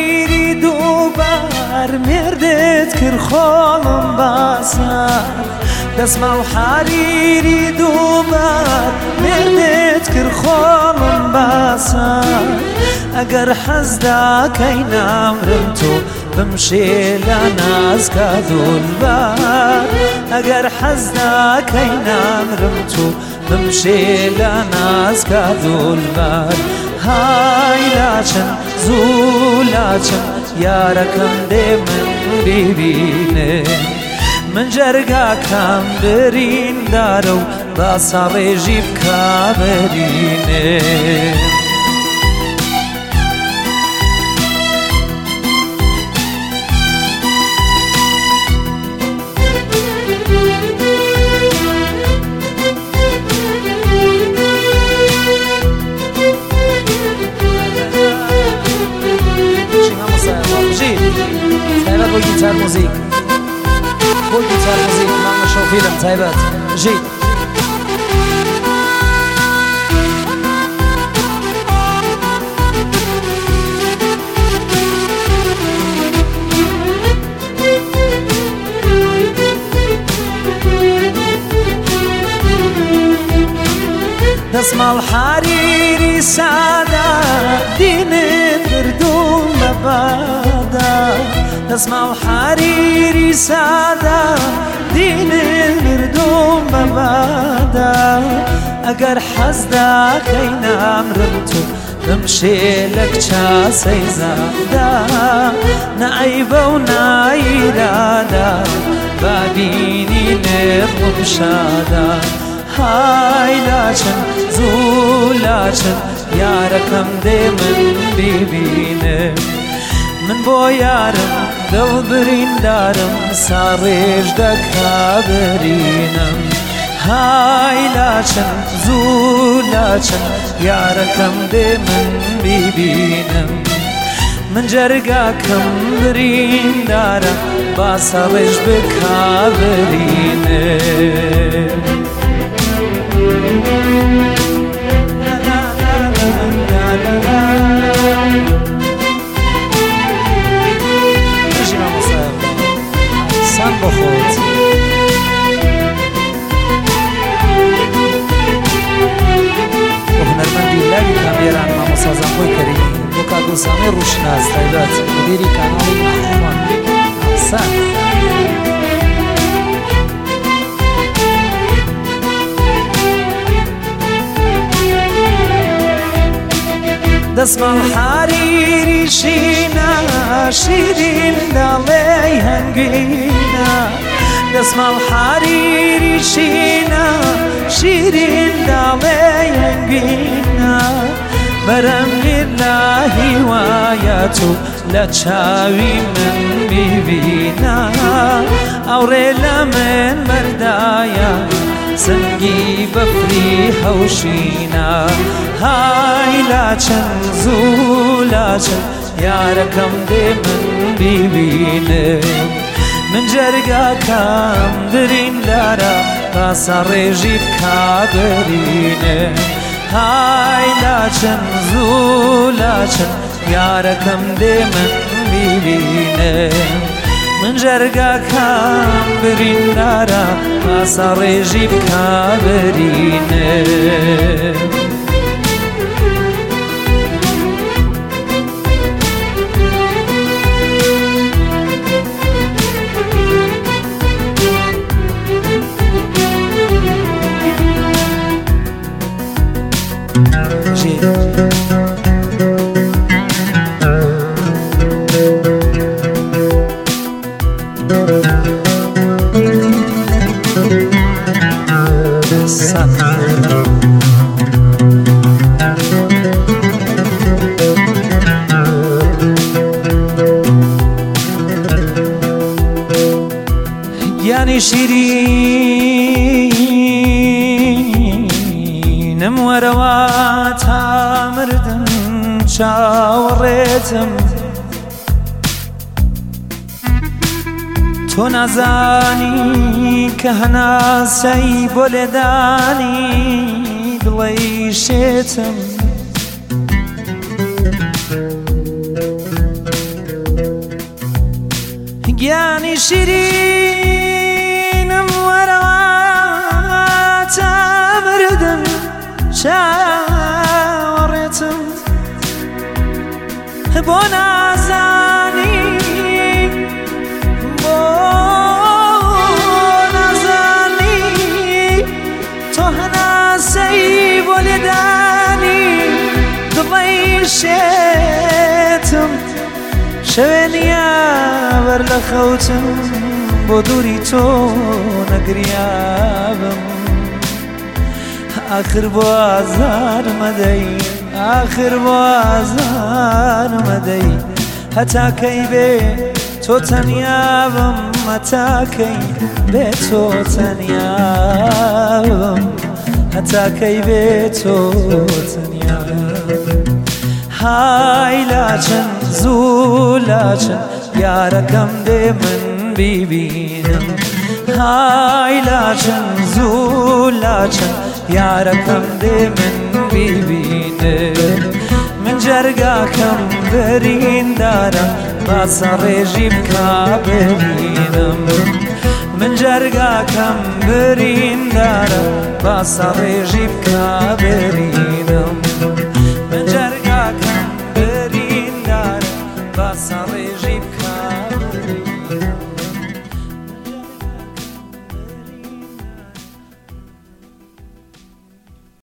حریری دووبار مێردت کرد خۆڵم باسار دەسماڵ حریری دووبار مێردت کرد خۆڵم باسار ئەگەر حەز داکەی نامرم تۆ بمشێ لە نازکە دولبار ئەگەر حەز داکەی نامرم تۆ بمشێ لە نازکە دولبار های لاچن زوو لاچن یارەکەم دێ من بیبینێ من جەرگاکەم بریندارە و باسە ڕێژی بکا بەرینێ بۆ گیتار موزیک مانگە شۆفیرم تایبەت ژید دەسماڵ حریری سادە دینت بردوم بە بادا دەسماڵ حریری سادە دینت بردوم بە بادا ئەگەر حەز داکەی نامرم تۆ بمشێ لە کچە سەیزادا نەعەیبە و نایرادا بابینی نێڕم شادا های لاچن زوو لاچن یارەکەم دێ من بیبینێ من بۆ یارم دڵ بریندارم سا ڕێژ دەکا بەرینم های لاچن زوو لاچن یارەکەم دێ من بیبینم من جەرگاکەم بریندارە باسە ڕێژ بکا بەرینێ سان بۆ خۆت بۆ هونەرمەندی لاوی کامێران مامۆسازان خۆی کەریمی بۆ کاگوسامی ڕوشناس تایبەت مدیری کاناڵی ناخۆمان سان دەسماڵ حریری شینە شیرین دەڵێی هەنگینە دەسماڵ حریری شینە شیرین دەڵێی هەنگینە بەرەمگیر لە هیوایەت و لە چاوی من بیبینە ئەوڕێ لە من بەردایە سنگی بەفری هەوشینە های لاچن زوو لاچن یارەکەم دێ من بیبینێ من جەرگاکەم بریندارە باسە ڕێژی بکا بەرینێ های لاچن زوو لاچن یارەکەم دێ من بیبینێ من جەرگاکەم بریندارە باسە ڕێژی بکا بەرینێ گیانی شیرینم وەرەوە تا مردم چاوەڕێتم تۆ نازانی کە هەناسەی بۆ لێدانی دڵی شێتم گیانی شیرینم وەرەواتە مردم چاوەڕێتم بۆ نازانی بۆ نازانی تۆ هەناسەی بۆ لێدانی دڵی شێتم شەوێنیا بەر لە خەوتم بۆ دووری تۆ نەگریابم آخر بۆ ئازار مەدەی آخر بۆ ئازار مەدەی هەتاکەی بێ تۆ تەنیابم هەتاکەی بێ تۆ تەنیابم هەتاکەی بێ تۆ تەنیابم های لاچن زوو لاچن یارەکەم دێ من بیبینم های لاچن زوو لاچن یارەکەم دێ من بیبینم من جەرگاکەم بریندارە باسە ڕێژی بکا ببینم من جەرگاکەم بریندارە باسە ڕێژی بکا ببینم